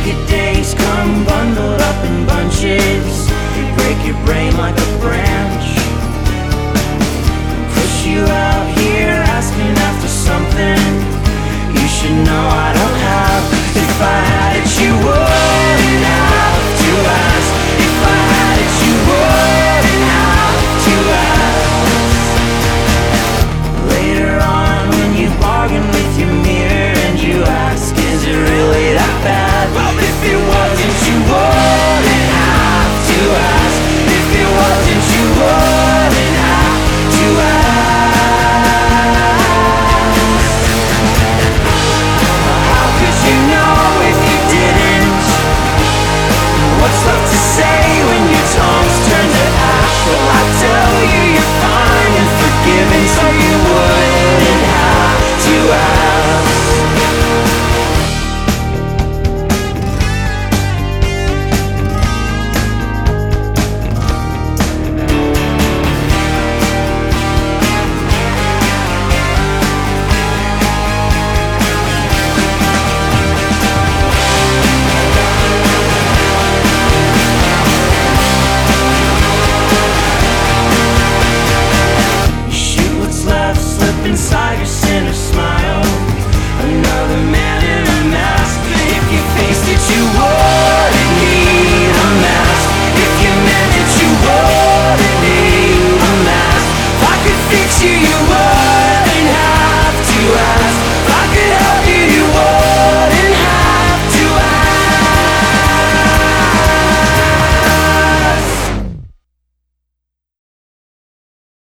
Your days come bundled up in bunches. They break your brain like a branch. Push you out here asking after something you should know I don't have. If I had it, you wouldn't have to ask. If I had it, you wouldn't have to ask. Later on when you bargain with your mirror and you ask, is it really that bad? Well, if it wasn't, you wouldn't have to ask. If it wasn't, you wouldn't have to ask. How could you know if you didn't? What's left to say when your tongue's turned to ash? Well, I tell you you're fine and forgiven, so you wouldn't have to ask. Inside your center smile, another man in a mask. If you faced it, you wouldn't need a mask. If you meant it, you wouldn't need a mask. If I could fix you, you wouldn't have to ask.